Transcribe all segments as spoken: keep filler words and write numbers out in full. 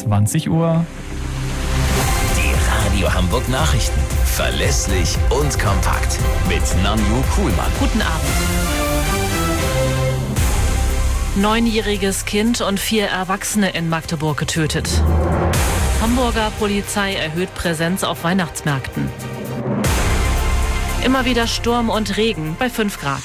zwanzig Uhr. Die Radio Hamburg Nachrichten. Verlässlich und kompakt. Mit Nanju Kuhlmann. Guten Abend. Neunjähriges Kind und vier Erwachsene in Magdeburg getötet. Hamburger Polizei erhöht Präsenz auf Weihnachtsmärkten. Immer wieder Sturm und Regen bei fünf Grad.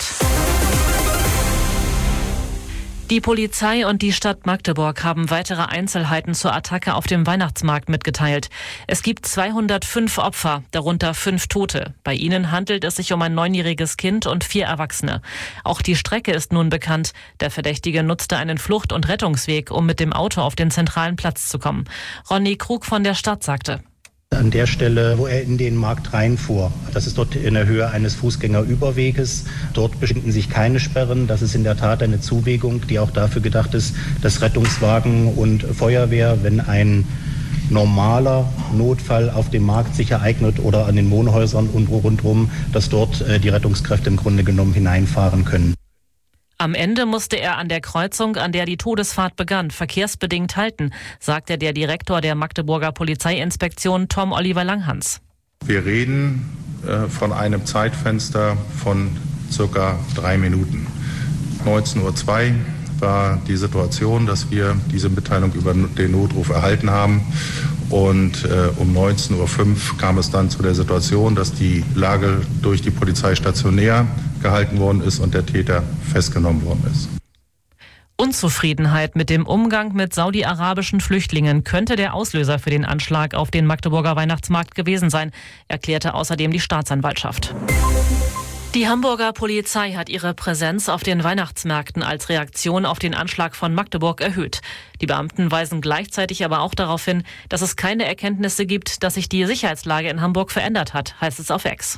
Die Polizei und die Stadt Magdeburg haben weitere Einzelheiten zur Attacke auf dem Weihnachtsmarkt mitgeteilt. Es gibt zweihundertfünf Opfer, darunter fünf Tote. Bei ihnen handelt es sich um ein neunjähriges Kind und vier Erwachsene. Auch die Strecke ist nun bekannt. Der Verdächtige nutzte einen Flucht- und Rettungsweg, um mit dem Auto auf den zentralen Platz zu kommen. Ronny Krug von der Stadt sagte: An der Stelle, wo er in den Markt reinfuhr, das ist dort in der Höhe eines Fußgängerüberweges. Dort befinden sich keine Sperren. Das ist in der Tat eine Zuwegung, die auch dafür gedacht ist, dass Rettungswagen und Feuerwehr, wenn ein normaler Notfall auf dem Markt sich ereignet oder an den Wohnhäusern und rundherum, dass dort die Rettungskräfte im Grunde genommen hineinfahren können. Am Ende musste er an der Kreuzung, an der die Todesfahrt begann, verkehrsbedingt halten, sagte der Direktor der Magdeburger Polizeiinspektion Tom Oliver Langhans. Wir reden äh, von einem Zeitfenster von circa drei Minuten. neunzehn Uhr zwei war die Situation, dass wir diese Mitteilung über den Notruf erhalten haben. Und äh, um neunzehn Uhr fünf kam es dann zu der Situation, dass die Lage durch die Polizei stationär gehalten worden ist und der Täter festgenommen worden ist. Unzufriedenheit mit dem Umgang mit saudi-arabischen Flüchtlingen könnte der Auslöser für den Anschlag auf den Magdeburger Weihnachtsmarkt gewesen sein, erklärte außerdem die Staatsanwaltschaft. Die Hamburger Polizei hat ihre Präsenz auf den Weihnachtsmärkten als Reaktion auf den Anschlag von Magdeburg erhöht. Die Beamten weisen gleichzeitig aber auch darauf hin, dass es keine Erkenntnisse gibt, dass sich die Sicherheitslage in Hamburg verändert hat, heißt es auf X.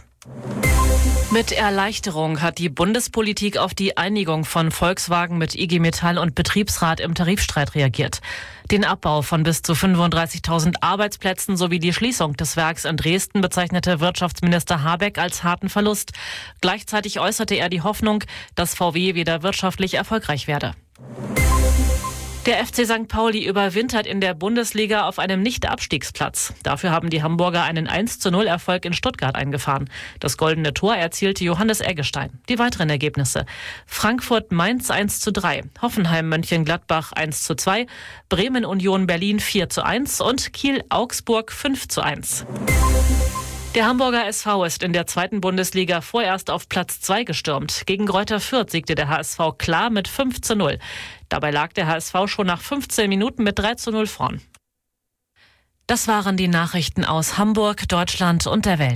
Mit Erleichterung hat die Bundespolitik auf die Einigung von Volkswagen mit I G Metall und Betriebsrat im Tarifstreit reagiert. Den Abbau von bis zu fünfunddreißigtausend Arbeitsplätzen sowie die Schließung des Werks in Dresden bezeichnete Wirtschaftsminister Habeck als harten Verlust. Gleichzeitig äußerte er die Hoffnung, dass V W wieder wirtschaftlich erfolgreich werde. Der F C Sankt Pauli überwintert in der Bundesliga auf einem Nicht-Abstiegsplatz. Dafür haben die Hamburger einen eins zu null Erfolg in Stuttgart eingefahren. Das goldene Tor erzielte Johannes Eggestein. Die weiteren Ergebnisse: Frankfurt-Mainz eins zu drei, Hoffenheim-Mönchengladbach eins zu zwei, Bremen-Union Berlin vier zu eins und Kiel-Augsburg fünf zu eins. Der Hamburger S V ist in der zweiten Bundesliga vorerst auf Platz zwei gestürmt. Gegen Greuther Fürth siegte der H S V klar mit fünf zu null. Dabei lag der H S V schon nach fünfzehn Minuten mit drei zu null vorn. Das waren die Nachrichten aus Hamburg, Deutschland und der Welt.